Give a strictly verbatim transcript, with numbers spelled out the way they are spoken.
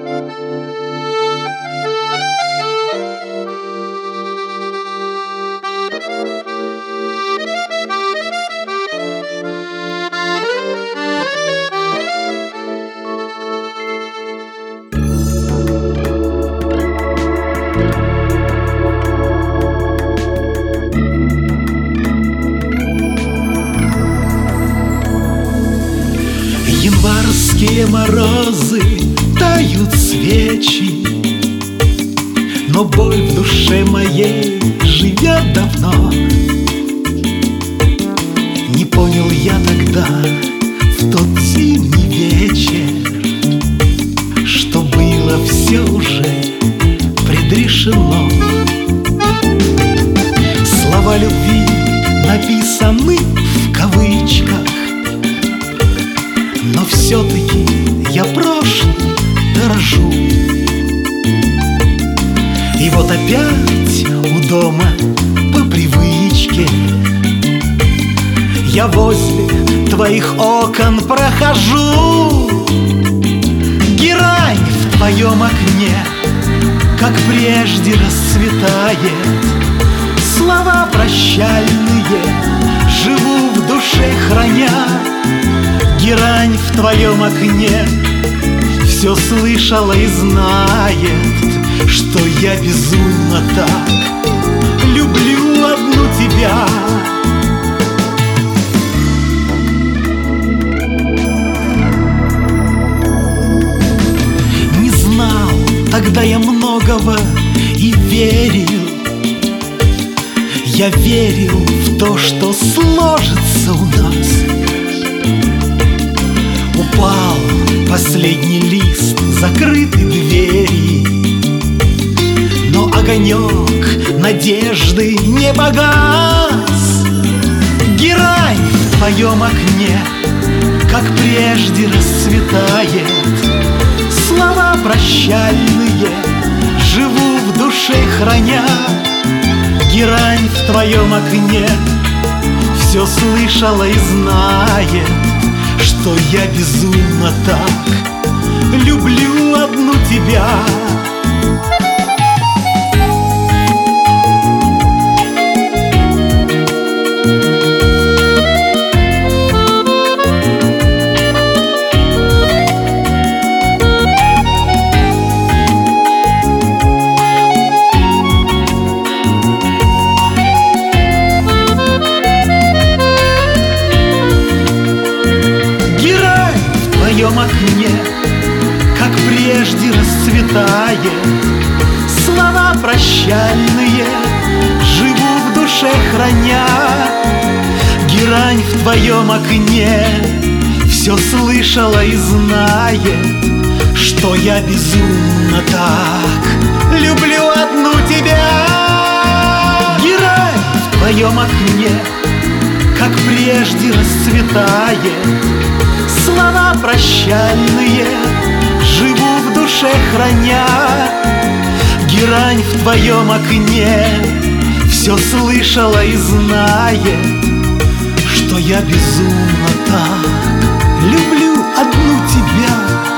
Январские морозы, тают свечи, но боль в душе моей живет давно. Не понял я тогда, в тот зимний вечер, что было все уже предрешено. Слова любви написаны в кавычках, но все-таки я прошлым дорожу. И вот опять у дома по привычке я возле твоих окон прохожу. Герань в твоем окне, как прежде, расцветает. Слова прощальные живу в душе храня. Герань в твоем окне все слышала и знает, что я безумно так люблю одну тебя. Не знал тогда я многого и верил. Я верил в то, что сложится у нас. Упал последний лист закрытой двери, но огонек надежды не погас. Герань в твоем окне, как прежде, расцветает. Слова прощальные живу в душе храня. Герань в твоем окне все слышала и знает, что я безумно так люблю одну тебя. В твоем окне, как прежде, расцветает. Слова прощальные живу в душе храня. Герань в твоем окне все слышала и знает, что я безумно так люблю одну тебя. Герань в твоем окне, как прежде, расцветает. Слова прощальные живу в душе храня. Герань в твоем окне все слышала и знает, что я безумно так люблю одну тебя.